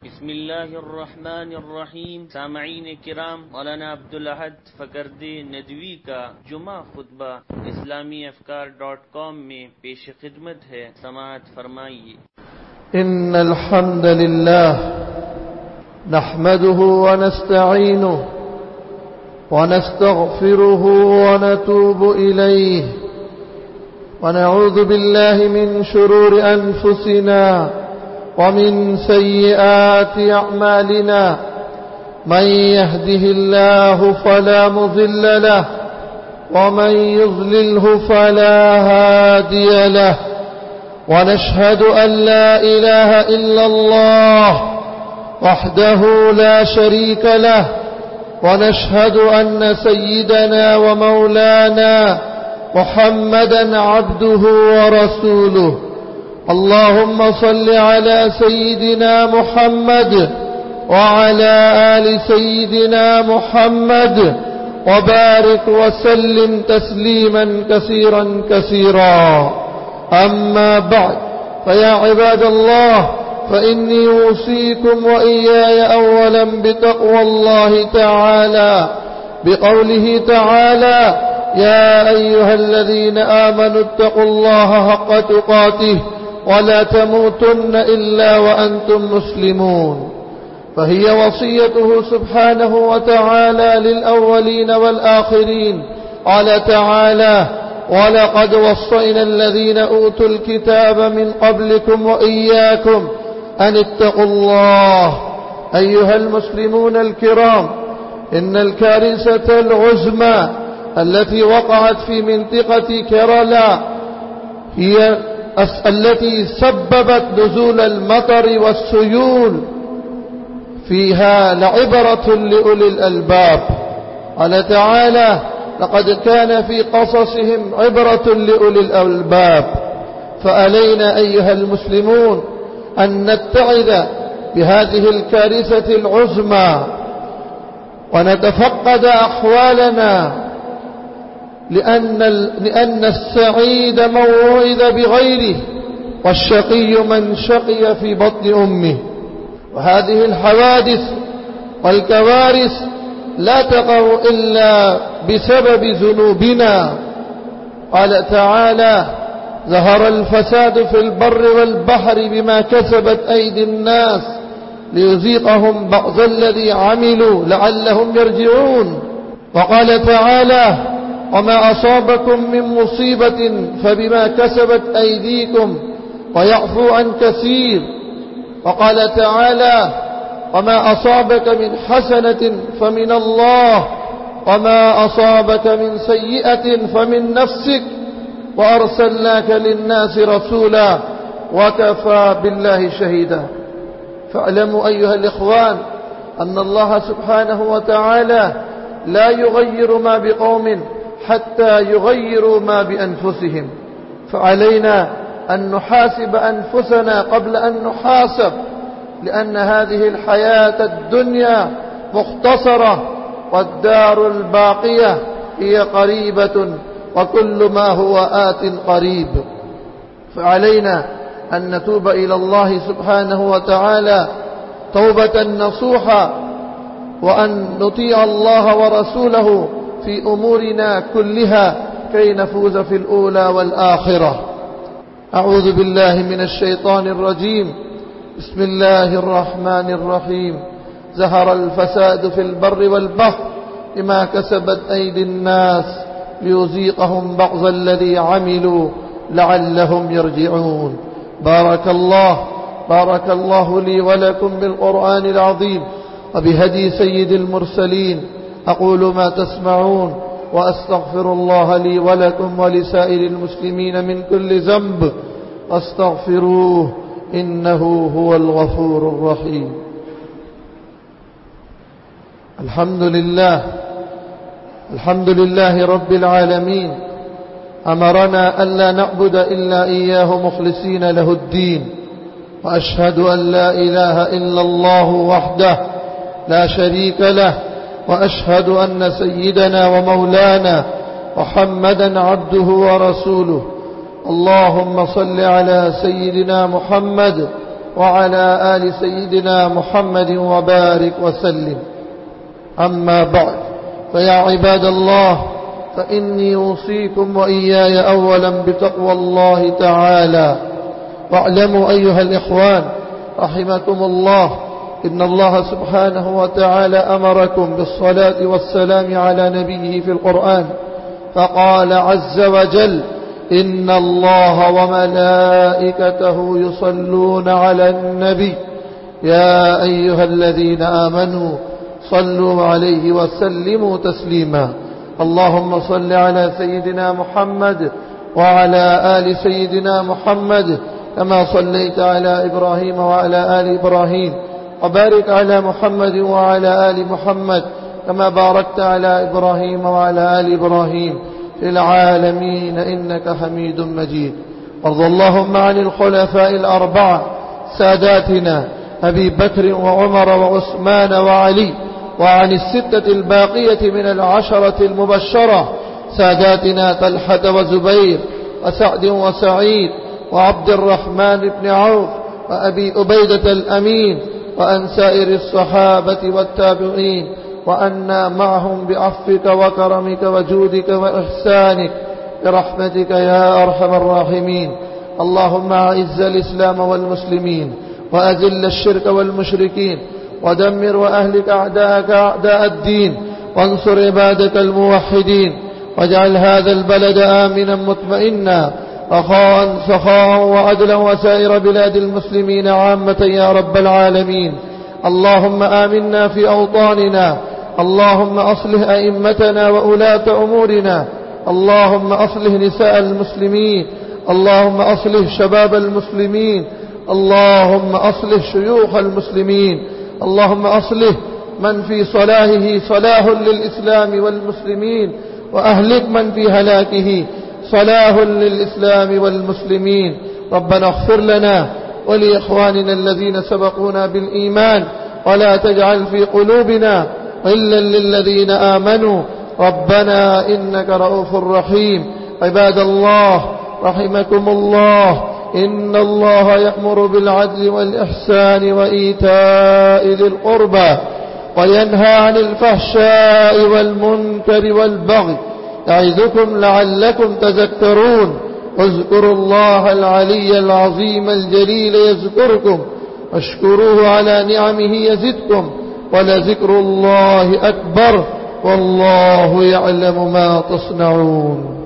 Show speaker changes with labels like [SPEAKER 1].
[SPEAKER 1] بسم الله الرحمن الرحیم. سامعین کرام، مولانا عبدالأحد فکردے ندوی کا جمعہ خطبہ اسلامیافکار.com میں پیش خدمت ہے، سماعت فرمائیے۔
[SPEAKER 2] إن الحمد لله نحمده ونستعينه ونستغفره ونتوب إليه ونعوذ بالله من شرور أنفسنا ومن سيئات أعمالنا، من يهده الله فلا مضل له ومن يضلله فلا هادي له، ونشهد أن لا إله إلا الله وحده لا شريك له، ونشهد أن سيدنا ومولانا محمدا عبده ورسوله. اللهم صل على سيدنا محمد وعلى آل سيدنا محمد وبارك وسلم تسليما كثيرا كثيرا. أما بعد، فيا عباد الله، فإني أوصيكم وإياي أولا بتقوى الله تعالى، بقوله تعالى: يا أيها الذين آمنوا اتقوا الله حق تقاته ولا تموتن إلا وأنتم مسلمون. فهي وصيته سبحانه وتعالى للأولين والآخرين. قال تعالى: ولقد وصينا الذين أوتوا الكتاب من قبلكم وإياكم أن اتقوا الله. أيها المسلمون الكرام، إن الكارثة العظمى التي وقعت في منطقة كيرالا هي التي سببت نزول المطر والسيول فيها لعبرة لأولي الألباب. قال تعالى: لقد كان في قصصهم عبرة لأولي الألباب. فعلينا أيها المسلمون أن نتعظ بهذه الكارثة العظمى ونتفقد أحوالنا، لأن السعيد من وعظ بغيره، والشقي من شقي في بطن أمه. وهذه الحوادث والكوارث لا تقع إلا بسبب ذنوبنا. قال تعالى: ظهر الفساد في البر والبحر بما كسبت أيدي الناس ليذيقهم بعض الذي عملوا لعلهم يرجعون. وقال تعالى: وما أصابكم من مصيبة فبما كسبت أيديكم ويعفو عن كثير. وقال تعالى: وما أصابك من حسنة فمن الله وما أصابك من سيئة فمن نفسك وأرسلناك للناس رسولا وكفى بالله شهيدا. فاعلموا أيها الإخوان أن الله سبحانه وتعالى لا يغير ما بقوم حتى يغيروا ما بأنفسهم. فعلينا أن نحاسب أنفسنا قبل أن نحاسب، لأن هذه الحياة الدنيا مختصرة، والدار الباقية هي قريبة، وكل ما هو آت قريب. فعلينا أن نتوب إلى الله سبحانه وتعالى توبة نصوحا، وأن نطيع الله ورسوله في أمورنا كلها كي نفوز في الأولى والآخرة. أعوذ بالله من الشيطان الرجيم. بسم الله الرحمن الرحيم. ظهر الفساد في البر والبحر بما كسبت أيدي الناس ليذيقهم بعض الذي عملوا لعلهم يرجعون. بارك الله لي ولكم بالقرآن العظيم وبهدي سيد المرسلين. أقول ما تسمعون، وأستغفر الله لي ولكم ولسائر المسلمين من كل ذنب، واستغفروه إنه هو الغفور الرحيم. الحمد لله رب العالمين. أمرنا ألا نعبد إلا إياه مخلصين له الدين، وأشهد أن لا إله إلا الله وحده لا شريك له، وأشهد أن سيدنا ومولانا محمدا عبده ورسوله. اللهم صل على سيدنا محمد وعلى آل سيدنا محمد وبارك وسلم. أما بعد، فيا عباد الله، فإني أوصيكم وإياي أولا بتقوى الله تعالى. واعلموا أيها الإخوان رحمكم الله، إن الله سبحانه وتعالى أمركم بالصلاة والسلام على نبيه في القرآن، فقال عز وجل: إن الله وملائكته يصلون على النبي يا أيها الذين آمنوا صلوا عليه وسلموا تسليما. اللهم صل على سيدنا محمد وعلى آل سيدنا محمد كما صليت على إبراهيم وعلى آل إبراهيم، وبارك على محمد وعلى آل محمد كما باركت على إبراهيم وعلى آل إبراهيم في العالمين إنك حميد مجيد. وارض اللهم عن الخلفاء الأربعة ساداتنا أبي بكر وعمر وعثمان وعلي، وعن الستة الباقية من العشرة المبشرة ساداتنا طلحة وزبير وسعد وسعيد وعبد الرحمن بن عوف وأبي أبيدة الأمين، وأن سائر الصحابة والتابعين، وأنا معهم بعفوك وكرمك وجودك وإحسانك برحمتك يا أرحم الراحمين. اللهم أعز الإسلام والمسلمين، وأذل الشرك والمشركين، ودمر وأهلك أعداءك أعداء الدين، وانصر عبادك الموحدين، واجعل هذا البلد آمنا مطمئنا رخاء سخاء وعدلا، وسائر بلاد المسلمين عامة يا رب العالمين. اللهم آمنا في أوطاننا، اللهم أصلح أئمتنا وولاة أمورنا، اللهم أصلح نساء المسلمين، اللهم أصلح شباب المسلمين، اللهم أصلح شيوخ المسلمين، اللهم أصلح من في صلاحه صلاح للإسلام والمسلمين، وأهلك من في هلاكه صلاح للإسلام والمسلمين. ربنا اغفر لنا ولإخواننا الذين سبقونا بالإيمان، ولا تجعل في قلوبنا غلا للذين آمنوا ربنا إنك رؤوف رحيم. عباد الله رحمكم الله، إن الله يأمر بالعدل والإحسان وإيتاء ذي القربى، وينهى عن الفحشاء والمنكر والبغي، يعظكم لعلكم تذكرون. واذكروا الله العلي العظيم الجليل يذكركم، واشكروه على نعمه يزدكم، ولذكر الله أكبر، والله يعلم ما تصنعون.